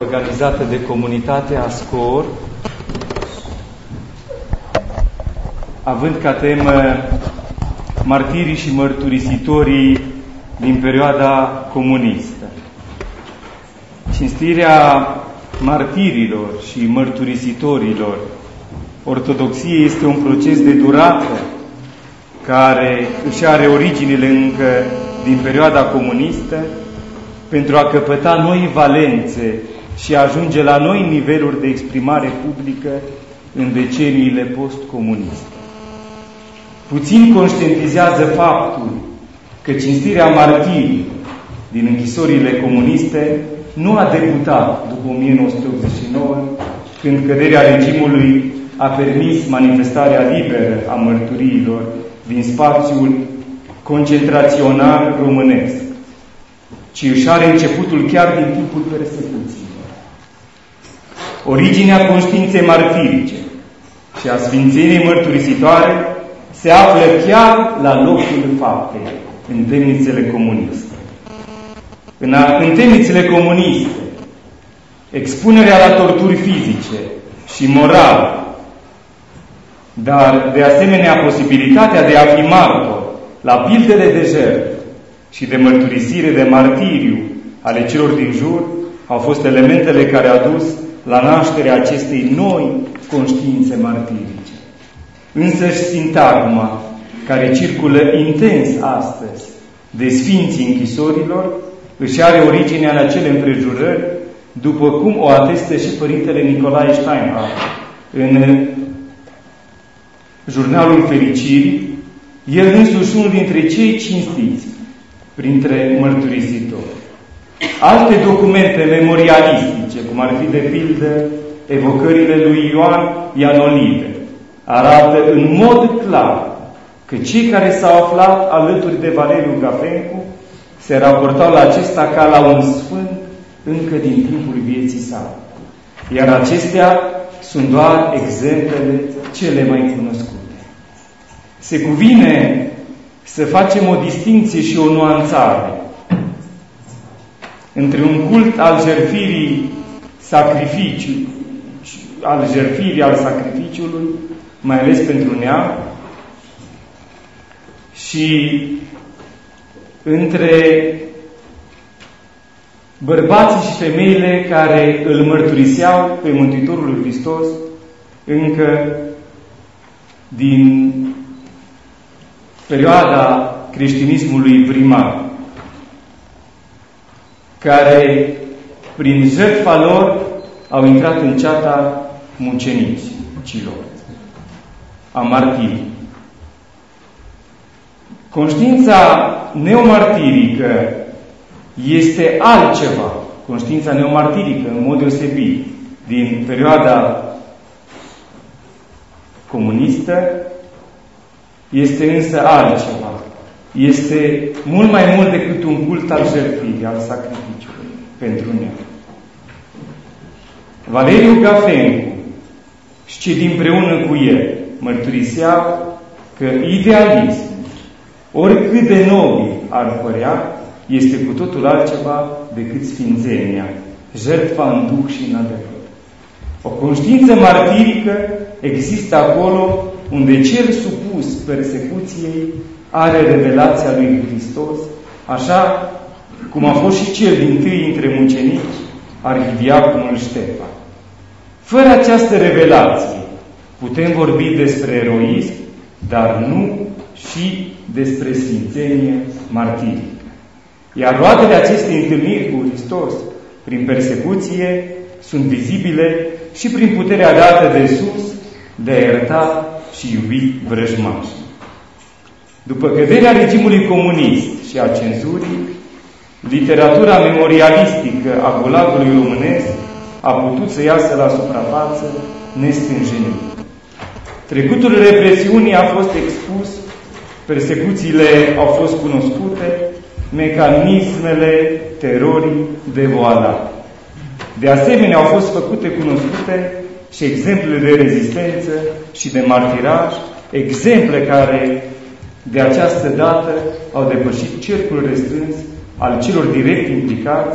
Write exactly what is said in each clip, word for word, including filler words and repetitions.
organizată de comunitatea SCOR, având ca temă martirii și mărturisitorii din perioada comunistă. Cinstirea martirilor și mărturisitorilor ortodoxiei este un proces de durată care își are originile încă din perioada comunistă pentru a căpăta noi valențe și a ajunge la noi niveluri de exprimare publică în deceniile post-comuniste. Puțin conștientizează faptul că cinstirea martirii din închisorile comuniste nu a debutat după o mie nouă sute optzeci și nouă, când căderea regimului a permis manifestarea liberă a mărturiilor din spațiul concentrațional românesc, ci își are începutul chiar din timpul persecuțiilor. Originea conștiinței martirice și a sfințeniei mărturisitoare se află chiar la locul faptei, în temnițele comuniste. În, a, în temnițele comuniste, expunerea la torturi fizice și morale, dar de asemenea posibilitatea de a fi martor la pildele de jertfă și de mărturisire de martiriu ale celor din jur, au fost elementele care au dus la nașterea acestei noi conștiințe martirice. Însăși sintagma care circulă intens astăzi de sfinții închisorilor își are originea în acele împrejurări, după cum o atestă și Părintele Nicolae Steinhardt în Jurnalul Fericirii, el însuși unul dintre cei cinstiți printre mărturisitori. Alte documente memorialistice, cum ar fi de pildă evocările lui Ioan Ianolive, arată în mod clar că cei care s-au aflat alături de Valeriu Gafencu se raportau la acesta ca la un sfânt încă din timpul vieții sale. Iar acestea sunt doar exemplele cele mai cunoscute. Se cuvine să facem o distinție și o nuanțare între un cult al jertfirii sacrificiului, al jertfirii, al sacrificiului, mai ales pentru neam, și între bărbații și femeile care îl mărturiseau pe Mântuitorul lui Hristos încă din perioada creștinismului primar, care prin jertfa lor au intrat în ceata mucenicilor, a martirii. Conștiința neomartirică este altceva. Conștiința neomartirică, în mod deosebit, din perioada comunistă, este însă altceva. Este mult mai mult decât un cult al jertfirii, al sacrificiului pentru neam. Valeriu Gafencu și cei dinpreună cu el mărturiseau că idealismul, oricât de nobil ar părea, este cu totul altceva decât sfințenia, jertfa în duh și în adevăr. O conștiință martirică există acolo unde cel supus persecuției are revelația lui Hristos, așa cum a fost și cel dintâi dintre mucenici, arhidiaconul Ștefan. Fără această revelație putem vorbi despre eroism, dar nu și despre sfințenie martirică. Iar roadele acestei întâlniri cu Hristos, prin persecuție, sunt vizibile și prin puterea dată de sus de a ierta și iubi vrăjmașii. După căderea regimului comunist și a cenzurii, literatura memorialistică a gulagului românesc a putut să iasă la suprafață nestânjenit. Trecutul represiunii a fost expus, persecuțiile au fost cunoscute, mecanismele terorii devoalate. De asemenea, au fost făcute cunoscute și exemple de rezistență și de martiraj, exemple care de această dată au depășit cercul restrâns al celor direct implicați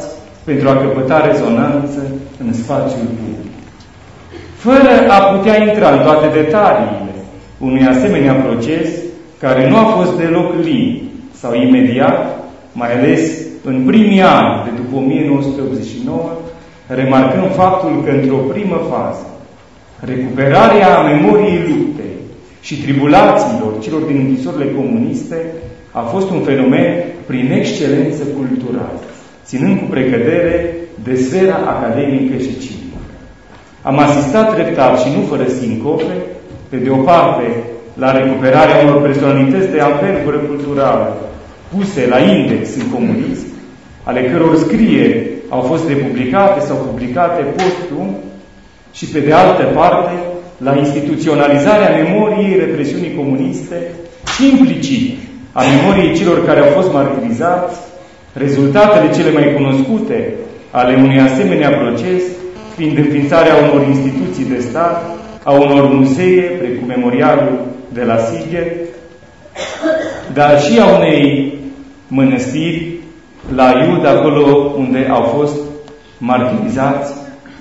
pentru a căpăta rezonanță în spațiul public. Fără a putea intra în toate detaliile unui asemenea proces, care nu a fost deloc lin sau imediat, mai ales în primii ani de după o mie nouă sute optzeci și nouă, remarcăm faptul că într-o primă fază, recuperarea memoriei luptei și tribulațiilor celor din închisorile comuniste a fost un fenomen prin excelență culturală, ținând cu precădere de sfera academică și civică. Am asistat treptat și nu fără sincope, pe de o parte, la recuperarea unor personalități de anvergură culturală puse la index în comunism, ale căror scrieri au fost republicate sau publicate postum, și pe de altă parte, la instituționalizarea memoriei represiunii comuniste și implicit a memoriei celor care au fost martirizați, rezultatele cele mai cunoscute ale unui asemenea proces fiind înființarea unor instituții de stat, a unor muzee, precum Memorialul de la Sighet, dar și a unei mănăstiri la Iud, acolo unde au fost martirizați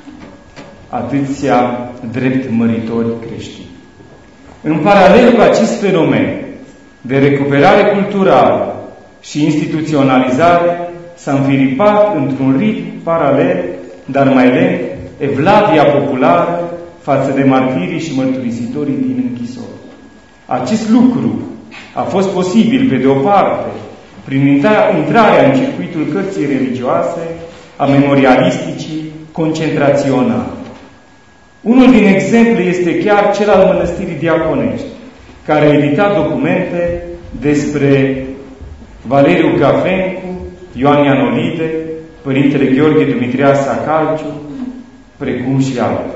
atâția drept măritori creștini. În paralel cu acest fenomen de recuperare culturală și instituționalizare, s-a înfiripat într-un ritm paralel, dar mai lent, evlavia populară față de martirii și mărturisitorii din închisori. Acest lucru a fost posibil, pe de o parte, prin intrarea în circuitul cărții religioase a memorialisticii concentraționale. Unul din exemple este chiar cel al Mănăstirii Diaconești, care a editat documente despre Valeriu Gafencu, Ioan Ianolide, Părintele Gheorghe Dumitria Sacalciu, precum și altele.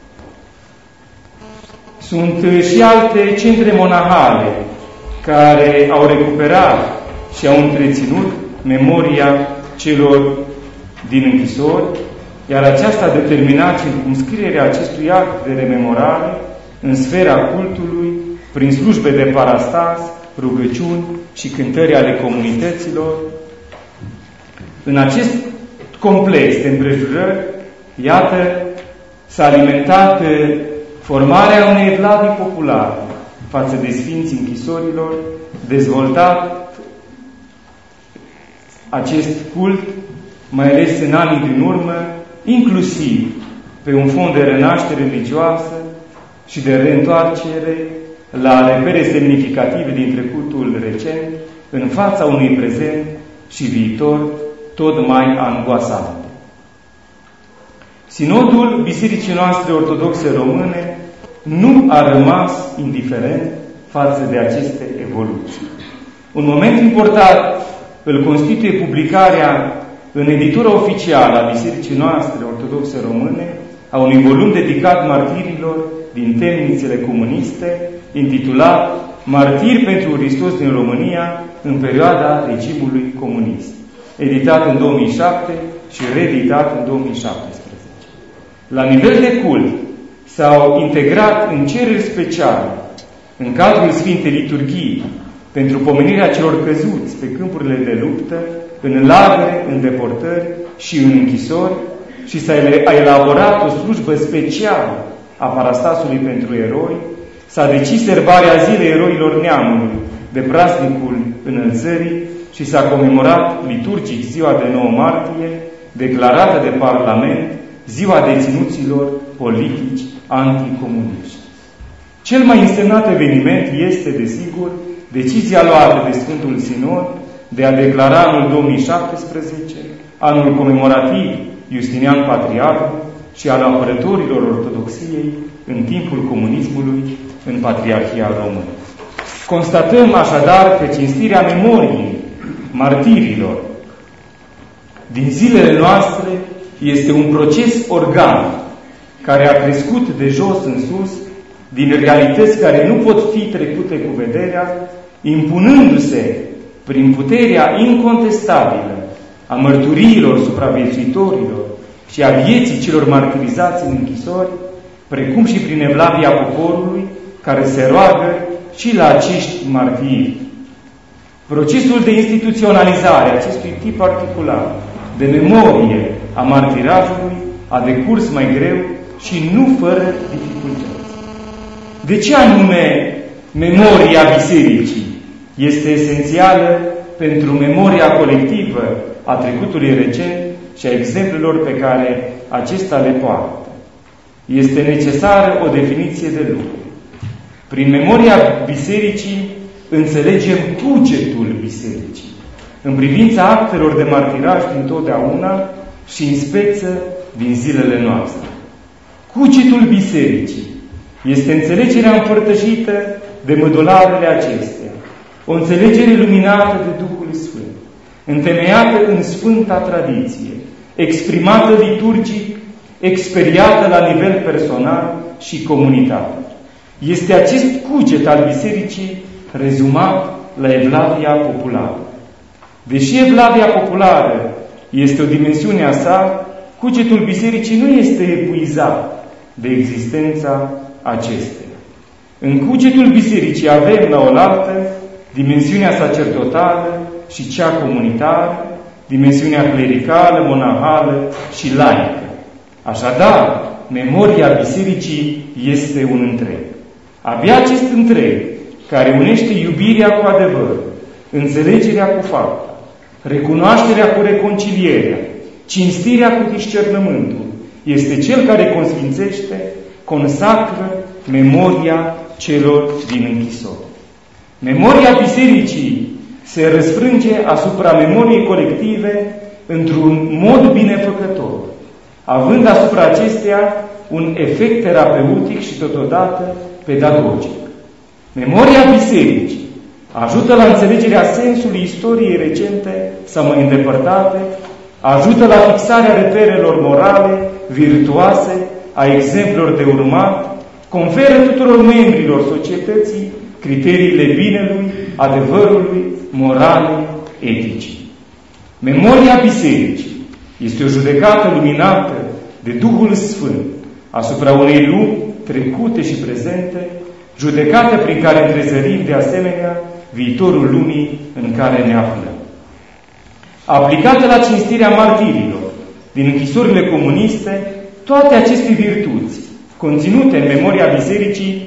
Sunt și alte centre monahale care au recuperat și au întreținut memoria celor din închisori, iar aceasta a determinat circumscrierea acestui act de rememorare în sfera cultului, prin slujbe de parastas, rugăciuni și cântări ale comunităților. În acest complex de împrejurări, iată, s-a alimentat formarea unei evlavii populare față de sfinții închisorilor, dezvoltat acest cult, mai ales în anii din urmă, inclusiv pe un fond de renaștere religioasă și de reîntoarcere la repere semnificative din trecutul recent, în fața unui prezent și viitor tot mai angoasant. Sinodul Bisericii noastre ortodoxe române nu a rămas indiferent față de aceste evoluții. Un moment important îl constituie publicarea în editura oficială a Bisericii noastre ortodoxe române a unui volum dedicat martirilor din temnițele comuniste, intitulat Martiri pentru Hristos din România în perioada regimului comunist, editat în două mii șapte și reeditat în două mii șaptesprezece. La nivel de cult s-au integrat în cereri speciale, în cadrul Sfintei Liturghii, pentru pomenirea celor căzuți pe câmpurile de luptă, în lagăre, în deportări și în închisori, și s-a elaborat o slujbă specială a parastasului pentru eroi, s-a decis serbarea Zilei Eroilor Neamului de praznicul Înălțării și s-a comemorat liturgic ziua de nouă martie, declarată de Parlament ziua deținuților politici anticomuniști. Cel mai însemnat eveniment este, desigur, decizia luată de Sfântul Sinod de a declara anul două mii șaptesprezece anul comemorativ Justinian Patriarhul și al apărătorilor ortodoxiei în timpul comunismului în Patriarhia Română. Constatăm așadar că cinstirea memoriei martirilor din zilele noastre este un proces organic care a crescut de jos în sus din realități care nu pot fi trecute cu vederea, impunându-se prin puterea incontestabilă a mărturiilor supraviețuitorilor și a vieții celor martirizați în închisori, precum și prin evlavia poporului care se roagă și la acești martiri. Procesul de instituționalizare a acestui tip particular de memorie a martirajului a decurs mai greu și nu fără dificultăți. De ce anume memoria bisericii este esențială pentru memoria colectivă a trecutului recent și a exemplelor pe care acesta le poartă? Este necesară o definiție de lucru. Prin memoria bisericii înțelegem cugetul bisericii în privința actelor de martiraj din totdeauna și în speță din zilele noastre. Cugetul bisericii este înțelegerea împărtășită de mădularele acestea, o înțelegere luminată de Duhul Sfânt, întemeiată în sfânta tradiție, exprimată liturgic, experiată la nivel personal și comunitar. Este acest cuget al bisericii rezumat la Evlavia populară. Deși Evlavia populară este o dimensiune a sa, cugetul bisericii nu este epuizat de existența acesteia. În cugetul bisericii avem la oaltă dimensiunea sacerdotală și cea comunitară, dimensiunea clericală, monahală și laică. Așadar, memoria bisericii este un întreg. Abia acest întreg, care unește iubirea cu adevăr, înțelegerea cu fapta, recunoașterea cu reconcilierea, cinstirea cu discernământul, este cel care consfințește, consacră memoria celor din închisori. Memoria bisericii se răsfrânge asupra memoriei colective într-un mod binefăcător, având asupra acesteia un efect terapeutic și totodată pedagogic. Memoria bisericii ajută la înțelegerea sensului istoriei recente sau mai îndepărtate, ajută la fixarea reperelor morale, virtuoase, a exemplelor de urmat, conferă tuturor membrilor societății criteriile binelui, adevărului, morale, eticii. Memoria bisericii este o judecată luminată de Duhul Sfânt asupra unei lumi trecute și prezente, judecată prin care întrezărim de asemenea viitorul lumii în care ne aflăm. Aplicată la cinstirea martirilor din închisorile comuniste, toate aceste virtuți conținute în memoria bisericii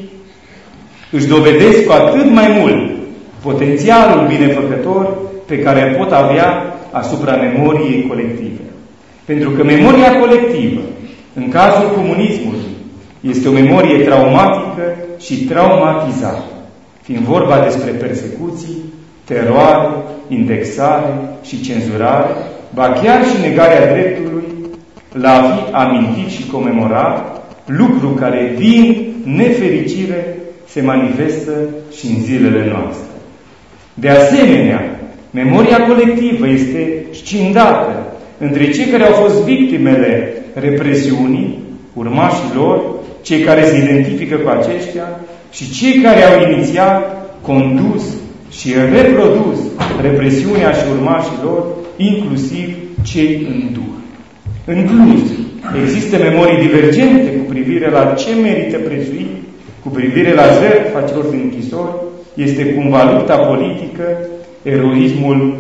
își dovedesc cu atât mai mult potențialul binefăcător pe care îl pot avea asupra memoriei colective. Pentru că memoria colectivă, în cazul comunismului, este o memorie traumatică și traumatizată, fiind vorba despre persecuții, teroare, indexare și cenzurare, ba chiar și negarea dreptului la a fi amintit și comemorat, lucru care din nefericire se manifestă și în zilele noastre. De asemenea, memoria colectivă este scindată între cei care au fost victimele represiunii, urmașii lor, cei care se identifică cu aceștia și cei care au inițiat, condus și reprodus represiunea și urmașii lor, inclusiv cei în duh. În plus, există memorii divergente cu privire la ce merită prețuit, cu privire la jertfa celor din închisori, este cumva lupta politică, eroismul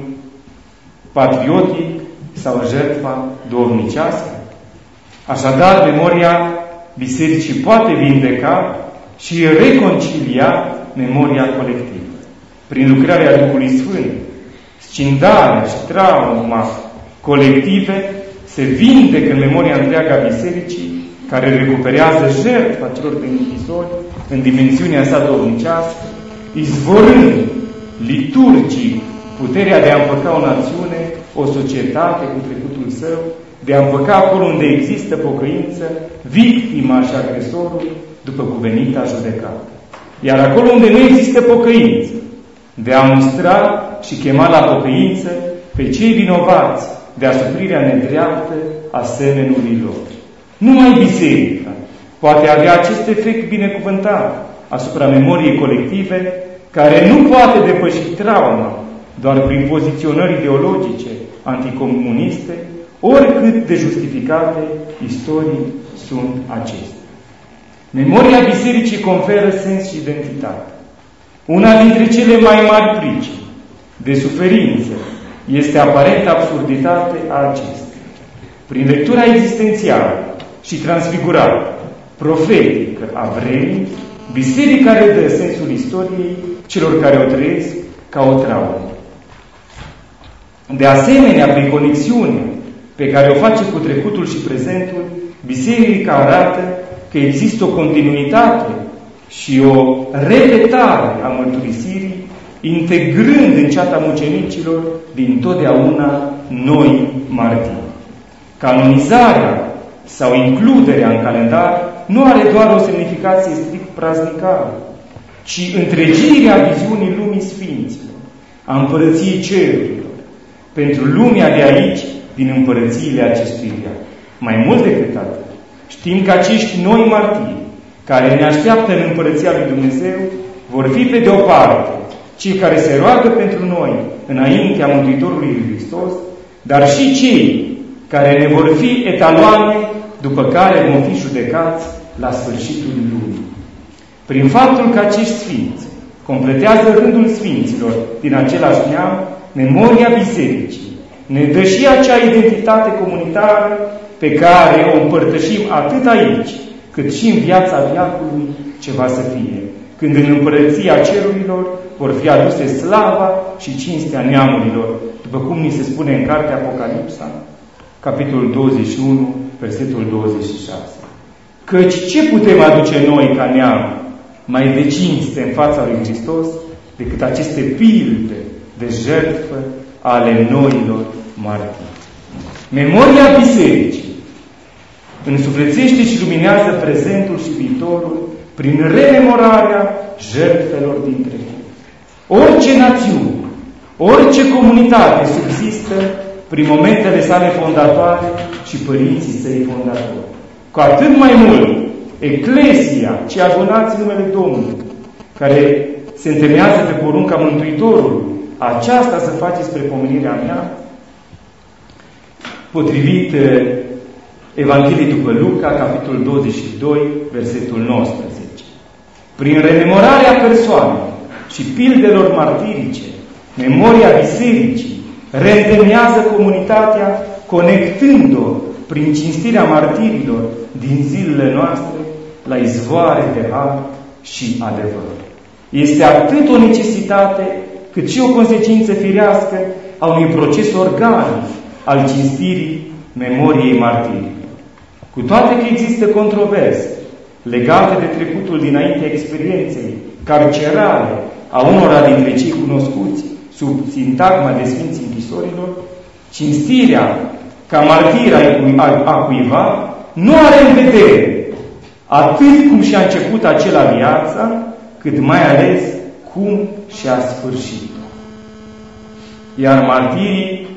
patriotic sau jertfa duhovnicească. Așadar, memoria bisericii poate vindeca și reconcilia memoria colectivă. Prin lucrarea Duhului Sfânt, scindarea și trauma colective se vindecă în memoria întreagă a bisericii, care recuperează jertfa celor din închisori în dimensiunea sa duhovnicească, izvorând liturgic puterea de a împăca o națiune, o societate cu trecutul său, de a împăca acolo unde există pocăință, victima și agresorul după cuvenita judecată. Iar acolo unde nu există pocăință, de a mustra și chema la pocăință pe cei vinovați de asuprirea nedreaptă a semenului lor. Numai biserica poate avea acest efect binecuvântat asupra memoriei colective, care nu poate depăși trauma doar prin poziționări ideologice anticomuniste, oricât de justificate istorii sunt acestea. Memoria bisericii conferă sens și identitate. Una dintre cele mai mari pricini de suferință este aparenta absurditate a acestea. prin lectura existențială și transfigurată, profetică a vremii, Biserica redă sensul istoriei celor care o trăiesc ca o traumă. De asemenea, prin conexiune pe care o face cu trecutul și prezentul, Biserica arată că există o continuitate și o repetare a mărturisirii, integrând în ceata mucenicilor din totdeauna noi martiri. Canonizarea sau includerea în calendar nu are doar o semnificație strict praznicală, ci întregirea viziunii lumii sfinților, a împărăției cerurilor, pentru lumea de aici, din împărățiile acestui veac. Mai mult decât atât, știm că acești noi martiri, care ne așteaptă în împărăția lui Dumnezeu, vor fi pe de o parte cei care se roagă pentru noi înaintea Mântuitorului lui Hristos, dar și cei care ne vor fi etaloane după care vom fi judecați la sfârșitul lumii. Prin faptul că acești sfinți completează rândul sfinților din același neam, memoria Bisericii ne dă și acea identitate comunitară pe care o împărtășim atât aici, cât și în viața veacului ce va să fie, când în împărăția cerurilor vor fi aduse slava și cinstea neamurilor, după cum ni se spune în cartea Apocalipsa, capitolul douăzeci și unu, versetul douăzeci și șase. Căci ce putem aduce noi ca neam mai de cinste în fața lui Hristos decât aceste pilde de jertfă ale noilor martiri? Memoria Bisericii însuflețește și luminează prezentul și viitorul prin rememorarea jertfelor din trecut. Orice națiune, orice comunitate subzistă prin momentele sale fondatoare și părinții săi fondatori. Cu atât mai mult, Eclesia, ce adunați în numele Domnului, care se întemeiază pe porunca Mântuitorului, aceasta să faceți spre pomenirea mea, potrivit Evangheliei după Luca, capitolul douăzeci și doi, versetul nouăsprezece. Prin rememorarea persoanei și pildelor martirice, memoria Bisericii reîntemeiază comunitatea, conectând-o prin cinstirea martirilor din zilele noastre la izvoare de har și adevăr. Este atât o necesitate, cât și o consecință firească a unui proces organic al cinstirii memoriei martirilor. Cu toate că există controverse legate de trecutul dinaintea experienței carcerale a unora dintre cei cunoscuți sub sintagma de Sfinții Închisorilor, cinstirea ca martir a cuiva nu are în vedere atât cum și-a început acela viața, cât mai ales cum și-a sfârșit. Iar martirii,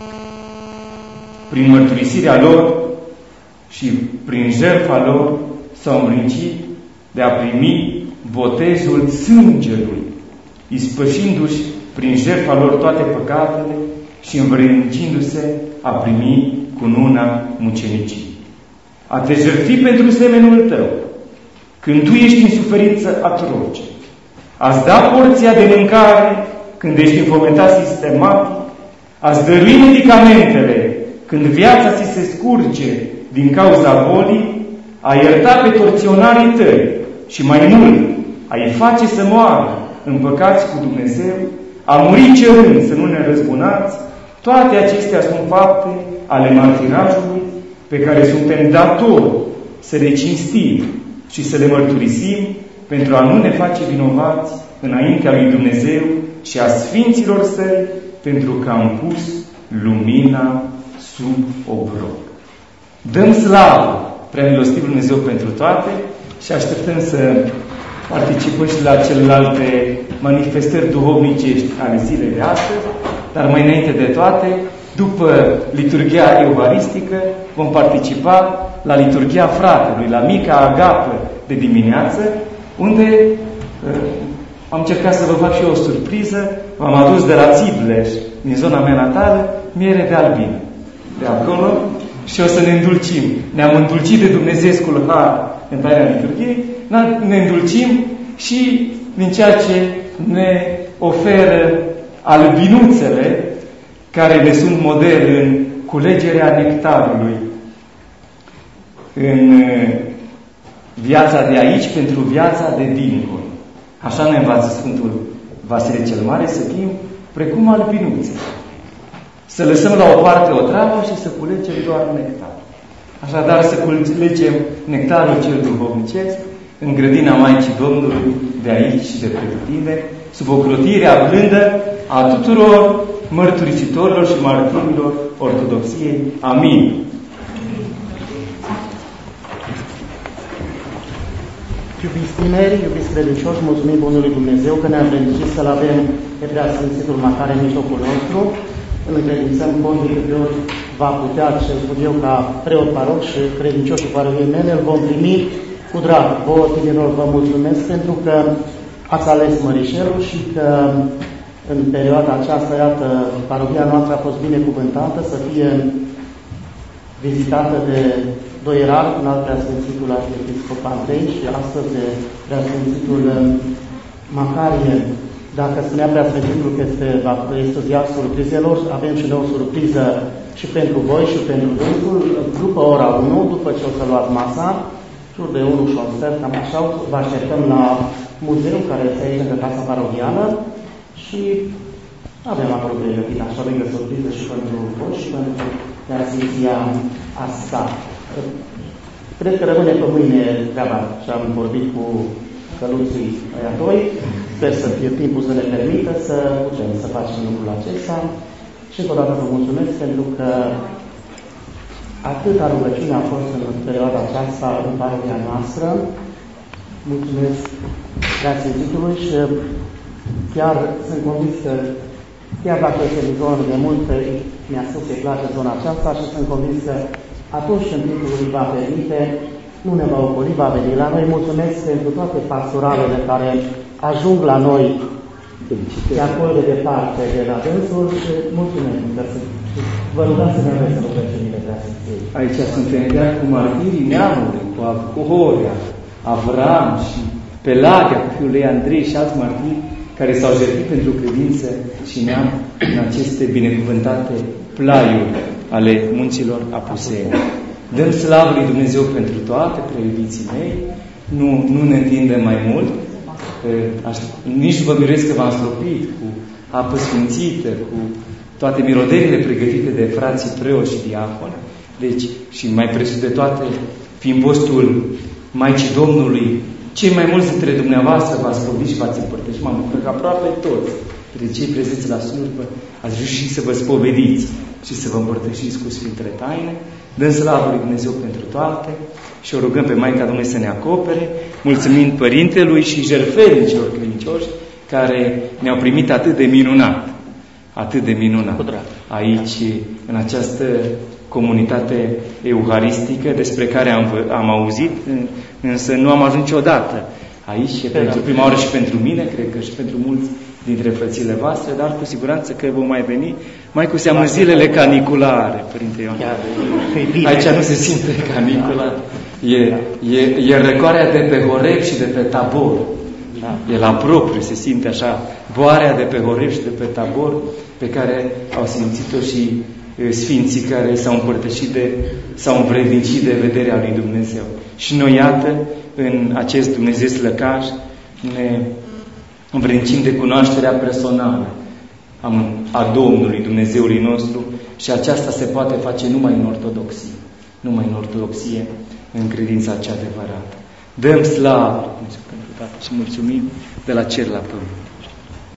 prin mărturisirea lor și prin jertfa lor, s-au îmbrâncit de a primi botezul sângelui, ispășindu-și prin jertfa lor toate păcatele și învrednicindu-se a primi cununa mucenicii. A te jertfi pentru semenul tău, când tu ești în suferință atroce, a-ți da porția de mâncare când ești înfometat sistematic, a-ți dărui medicamentele când viața ți se scurge din cauza bolii, a ierta pe torționarii tăi și mai mult, a-i face să moară împăcați cu Dumnezeu, a muri cerând să nu ne răzbunați, toate acestea sunt fapte ale martirajului pe care suntem datori să le cinstim și să le mărturisim pentru a nu ne face vinovați înaintea lui Dumnezeu și a Sfinților Săi, pentru că am pus lumina sub obrog. Dăm slavă prea milostivul Dumnezeu pentru toate și așteptăm să participăm și la celelalte manifestări duhovnicești ale zilei de astăzi, dar mai înainte de toate, după liturghia euharistică, vom participa la liturghia fratelui, la mica agapă de dimineață, unde uh, am încercat să vă fac și eu o surpriză. V-am adus de la Țibleș, din zona mea natală, miere de albine. De acolo și o să ne îndulcim. Ne-am îndulcit de Dumnezeescul har în taina liturghiei, ne îndulcim și din ceea ce ne oferă albinuțele, care ne sunt model în culegerea nectarului în viața de aici pentru viața de dincolo. Așa ne învață Sfântul Vasile cel Mare, să fim precum albinuțe. Să lăsăm la o parte o travă și să culegem doar nectar. Așadar, să culegem nectarul cel duhovnicesc în grădina Maicii Domnului, de aici și de pretutindeni, sub ocrotirea blândă a tuturor mărturisitorilor și martirilor Ortodoxiei. Amin. Iubiți tineri, iubiți credincioși, mulțumim Bunului Dumnezeu că ne-a îndrăgit să-L avem pe Preasfințitul Macare în mijlocul nostru. Îl încredințăm cum de câte ori va putea, ce spun eu, ca preot paroc și credincioșii parohiei mele, îl vom primi cu drag. Vouă, tinerilor, vă mulțumesc pentru că ați ales Mărișelul și că în perioada aceasta, iată, parohia noastră a fost binecuvântată să fie vizitată de doi erarhi, un alt Preasfințitul Arhiepiscop Andrei și astăzi de Preasfințitul Macarie. Dacă spunea Preasfințitul că este, este o zi a surprizelor, avem și noi o surpriză și pentru voi și pentru dânsul. După ora unu, după ce o să luați masa, jur de unu și un sfert, cam așa, vă așteptăm la muzeu care este aici lângă Casa Parohială și avem acolo pregătit așa mică surpriză și pentru voi și pentru Preasfinția asta. Cred că rămâne pe mâine treaba și am vorbit cu căluții aia doi. Sper să fie timpul să ne permită să putem să facem lucrul acesta. Și încă o dată vă mulțumesc pentru că atâta rugăciune a fost în perioada aceasta în parohia noastră. Mulțumesc Preasfințitului și chiar sunt convins că chiar dacă este în zonă de mult, mi-a spus că îi place zona aceasta și sunt convins că atunci când timpul îi va permite, nu ne va ocoli, va veni la noi. Mulțumesc pentru toate pastoralele care ajung la noi de acolo de departe, de la dânsul și mulțumesc. Vă rugăm să ne aveți rugăciunile Preasfinției. Aici suntem chiar cu martirii neamului, cu, cu Horia, Avram și Pelagia, cu fiul lui Andrei și alți martiri care s-au jertfit pentru credință și neam în aceste binecuvântate plaiuri ale munților Apuseni. Dăm slavă lui Dumnezeu pentru toate, preiubiții mei, nu, nu ne întindem mai mult, nici nu vă miresc că v-am stropit cu apă sfințită, cu toate miroderile pregătite de frații preoți și diaconi. Deci, și mai presus de toate, fiind postul Maicii Domnului, cei mai mulți dintre dumneavoastră v-ați spovedit și v-ați împărtășit. M-am bucurat că aproape toți, de cei prezenți la slujbă, ați reușit să vă spovediți și să vă împărtășiți cu Sfintele Taine. Dăm slavă lui Dumnezeu pentru toate și o rugăm pe Maica Domnului să ne acopere, mulțumind Părintelui și jertfelnicilor credincioși care ne-au primit atât de minunat, atât de minunat aici, în această comunitate euharistică despre care am, am auzit, însă nu am ajuns niciodată aici, și pentru prima oară și pentru mine, cred că și pentru mulți dintre frățile voastre, dar cu siguranță că vom mai veni, mai cu seamă zilele caniculare, Părinte Ioan. Aici nu se simte canicula, e, e, e răcoarea de pe Horeb și de pe Tabor. E la propriu, se simte așa, boarea de pe Horeb și de pe Tabor, pe care au simțit-o și sfinții care s-au împărtășit de, s-au învrednicit de vederea lui Dumnezeu. Și noi, iată, în acest Dumnezeu slăcaș, ne învrednicim de cunoașterea personală a Domnului, Dumnezeului nostru, și aceasta se poate face numai în ortodoxie, numai în ortodoxie, în credința cea adevărată. Dăm slavă și mulțumim de la cer la pământ.